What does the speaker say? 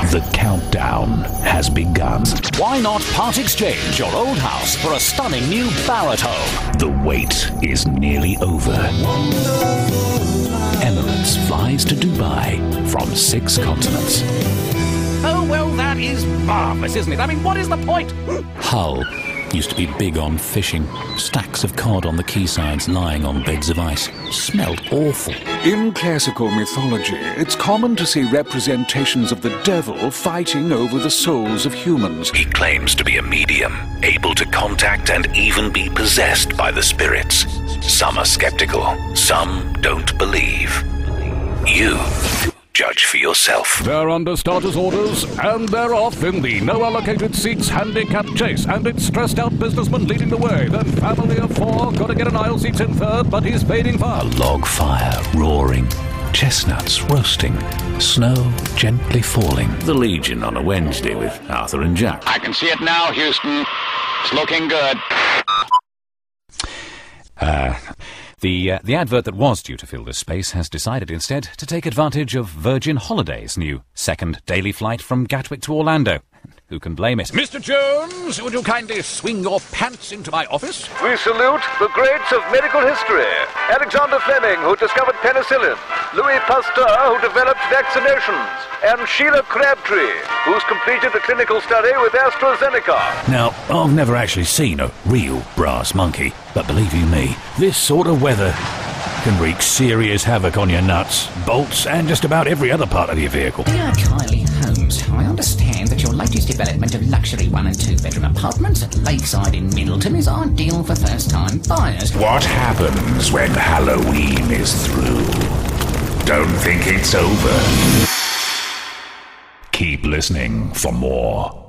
The countdown has begun. Why not part exchange your old house for a stunning new Barrett home? The wait is nearly over. Emirates flies to Dubai from 6 continents. Oh, well, that is marvellous, isn't it? I mean, what is the point? Hull used to be big on fishing. Stacks of cod on the quaysides lying on beds of ice. Smelled awful. In classical mythology, it's common to see representations of the devil fighting over the souls of humans. He claims to be a medium, able to contact and even be possessed by the spirits. Some are skeptical, some don't believe. You judge for yourself. They're under starters orders, and they're off in the no-allocated seats handicap chase, and it's stressed-out businessman leading the way. Then family of 4, gotta get an aisle seats in third, but he's fading fast. A log fire roaring, chestnuts roasting, snow gently falling. The Legion on a Wednesday with Arthur and Jack. I can see it now, Houston. It's looking good. The advert that was due to fill this space has decided instead to take advantage of Virgin Holidays' new second daily flight from Gatwick to Orlando. Who can blame it? Mr. Jones, would you kindly swing your pants into my office? We salute the greats of medical history. Alexander Fleming, who discovered penicillin. Louis Pasteur, who developed vaccinations. And Sheila Crabtree, who's completed a clinical study with AstraZeneca. Now, I've never actually seen a real brass monkey, but believe you me, this sort of weather can wreak serious havoc on your nuts, bolts, and just about every other part of your vehicle. Dear Kylie Holmes, I understand that your latest development of luxury 1 and 2 bedroom apartments at Lakeside in Middleton is ideal for first-time buyers. What happens when Halloween is through? Don't think it's over. Keep listening for more.